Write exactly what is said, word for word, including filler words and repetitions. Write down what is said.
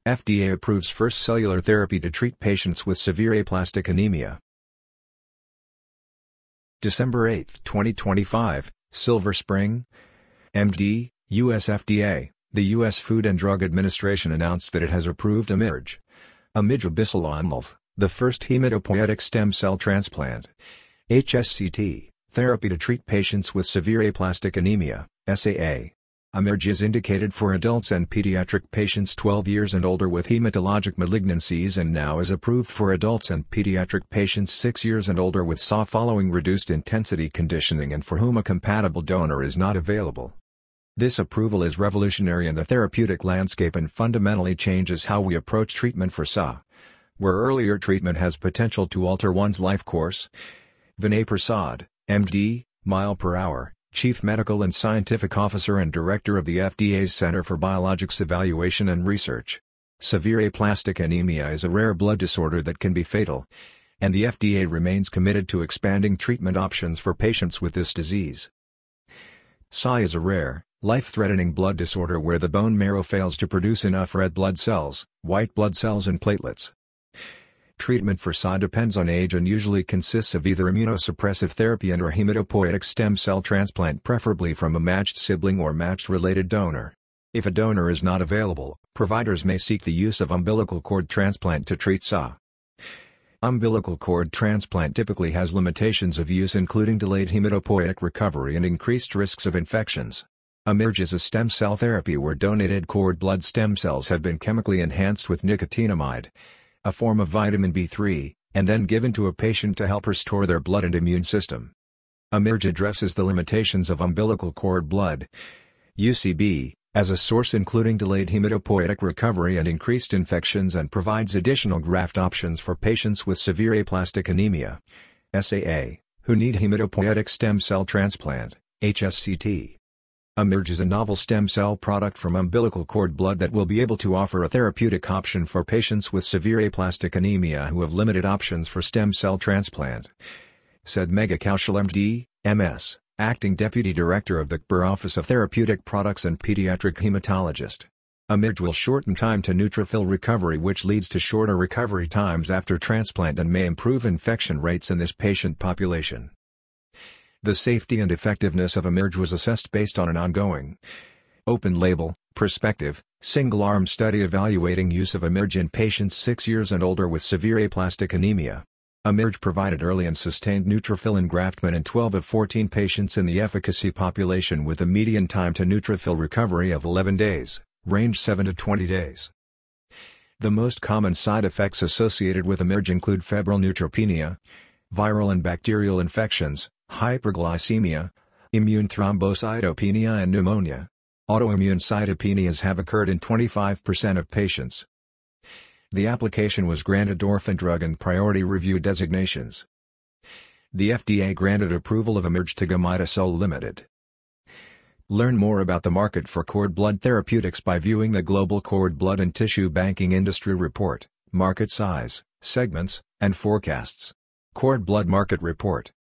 F D A approves first cellular therapy to treat patients with severe aplastic anemia. December eighth, twenty twenty-five, Silver Spring, M D, U S F D A. The U S Food and Drug Administration announced that it has approved Emerge, imidabisolumab, the first hematopoietic stem cell transplant (H S C T) therapy to treat patients with severe aplastic anemia (S A A). Emerge is indicated for adults and pediatric patients twelve years and older with hematologic malignancies and now is approved for adults and pediatric patients six years and older with S A following reduced intensity conditioning and for whom a compatible donor is not available. This approval is revolutionary in the therapeutic landscape and fundamentally changes how we approach treatment for S A. Where earlier treatment has potential to alter one's life course. Vinay Prasad, M D, mile per hour, Chief Medical and Scientific Officer and Director of the F D A's Center for Biologics Evaluation and Research. Severe aplastic anemia is a rare blood disorder that can be fatal, and the F D A remains committed to expanding treatment options for patients with this disease. S A is a rare, life-threatening blood disorder where the bone marrow fails to produce enough red blood cells, white blood cells and platelets. Treatment for S A depends on age and usually consists of either immunosuppressive therapy and or hematopoietic stem cell transplant, preferably from a matched sibling or matched related donor. If a donor is not available, providers may seek the use of umbilical cord transplant to treat S A. Umbilical cord transplant typically has limitations of use including delayed hematopoietic recovery and increased risks of infections. Emerge is a stem cell therapy where donated cord blood stem cells have been chemically enhanced with nicotinamide, a form of vitamin B three, and then given to a patient to help restore their blood and immune system. Emerge addresses the limitations of umbilical cord blood U C B as a source including delayed hematopoietic recovery and increased infections and provides additional graft options for patients with severe aplastic anemia S A A, who need hematopoietic stem cell transplant H S C T. Emerge is a novel stem cell product from umbilical cord blood that will be able to offer a therapeutic option for patients with severe aplastic anemia who have limited options for stem cell transplant, said Megha Kaushal M D, M S, Acting Deputy Director of the C B R Office of Therapeutic Products and Pediatric Hematologist. Emerge will shorten time to neutrophil recovery, which leads to shorter recovery times after transplant and may improve infection rates in this patient population. The safety and effectiveness of Emerge was assessed based on an ongoing, open-label, prospective, single-arm study evaluating use of Emerge in patients six years and older with severe aplastic anemia. Emerge provided early and sustained neutrophil engraftment in twelve of fourteen patients in the efficacy population with a median time to neutrophil recovery of eleven days, range seven to twenty days. The most common side effects associated with Emerge include febrile neutropenia, viral and bacterial infections, hyperglycemia, immune thrombocytopenia and pneumonia. Autoimmune cytopenias have occurred in twenty-five percent of patients. The application was granted orphan drug and priority review designations. The F D A granted approval of Emerge to Gamida Sol Limited. Learn more about the market for cord blood therapeutics by viewing the Global Cord Blood and Tissue Banking Industry Report, Market Size, Segments, and Forecasts. Cord Blood Market Report.